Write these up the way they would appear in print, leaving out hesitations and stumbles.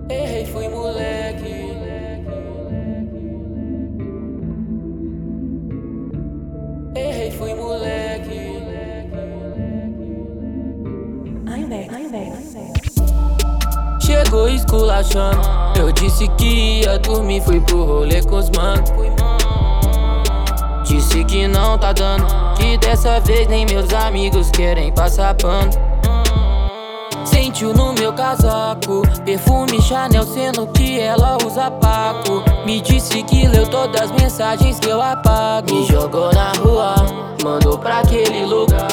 Errei, fui moleque. Errei, fui moleque. I'm back. Chegou esculachando. Eu disse que ia dormir, fui pro rolê com os mano. Disse que não tá dando, que dessa vez nem meus amigos querem passar pano. Sentiu no meu casaco perfume Chanel, sendo que ela usa Paco. Me disse que leu todas as mensagens que eu apago. Me jogou na rua, mandou pra aquele lugar.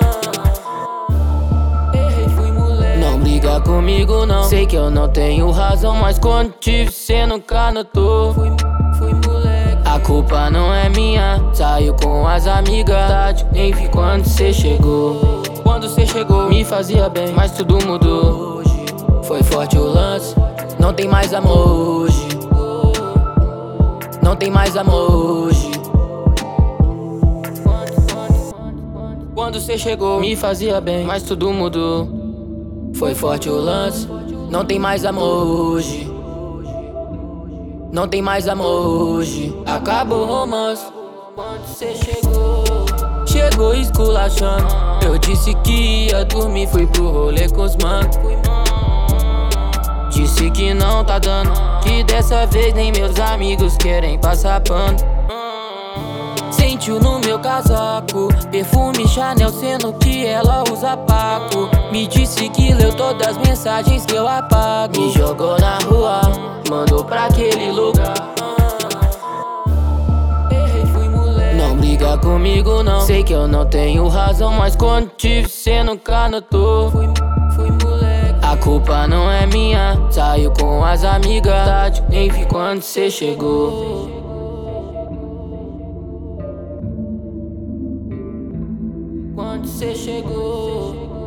Errei, fui moleque. Não briga comigo não, sei que eu não tenho razão, mas quando tive cê nunca notou. Fui moleque. A culpa não é minha, saiu com as amigas tarde, nem vi quando cê chegou. Quando cê chegou, me fazia bem, mas tudo mudou. Foi forte o lance, não tem mais amor hoje. Não tem mais amor hoje. Quando cê chegou, me fazia bem, mas tudo mudou. Foi forte o lance, não tem mais amor hoje. Não tem mais amor hoje. Acabou o romance quando cê chegou. Chegou esculachando. Eu disse que ia dormir, fui pro rolê com os mano. Disse que não tá dando, que dessa vez nem meus amigos querem passar pano. Sentiu no meu casaco perfume Chanel, sendo que ela usa Paco. Me disse que leu todas as mensagens que eu apago. Me jogou na rua, mandou pra aquele lugar. Errei, fui moleque. Não briga comigo não, sei que eu não tenho razão, mas quando tive cê nunca notou. Fui moleque. A culpa não é minha, saiu com as amigas tarde, nem vi quando cê chegou. Quando cê chegou.